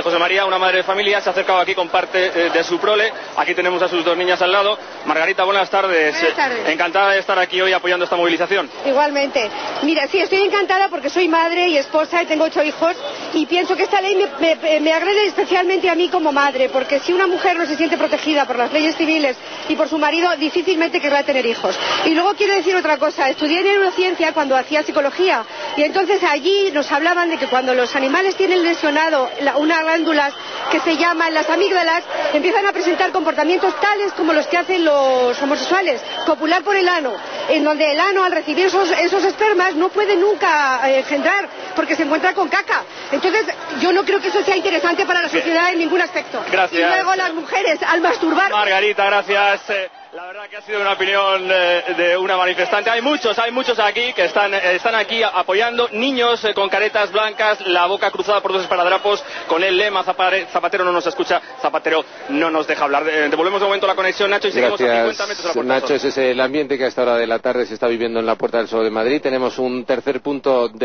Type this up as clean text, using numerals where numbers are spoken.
José María, una madre de familia, se ha acercado aquí con parte de su prole. Aquí tenemos a sus dos niñas al lado. Margarita, buenas tardes. Buenas tardes. Encantada de estar aquí hoy apoyando esta movilización. Igualmente. Mira, sí, estoy encantada porque soy madre y esposa y tengo 8 hijos y pienso que esta ley me agrede especialmente a mí como madre, porque si una mujer no se siente protegida por las leyes civiles y por su marido, difícilmente querrá tener hijos. Y luego quiero decir otra cosa. Estudié en neurociencia cuando hacía psicología y entonces allí nos hablaban de que cuando los animales tienen lesionado unas glándulas que se llaman las amígdalas, empiezan a presentar comportamientos tales como los que hacen los homosexuales, copular por el ano, en donde el ano al recibir esos espermas no puede nunca engendrar porque se encuentra con caca. Entonces yo no creo que eso sea interesante para la sociedad en ningún aspecto. Gracias. Y luego las mujeres al masturbar... Margarita, gracias. La verdad que ha sido una opinión de una manifestante. Hay muchos aquí que están aquí apoyando. Niños con caretas blancas, la boca cruzada por dos esparadrapos, con el lema Zapatero no nos escucha, Zapatero no nos deja hablar. Devolvemos de momento la conexión, Nacho, y seguimos a 50 metros de la Puerta del Sol. Nacho, ese es el ambiente que a esta hora de la tarde se está viviendo en la Puerta del Sol de Madrid. Tenemos un tercer punto de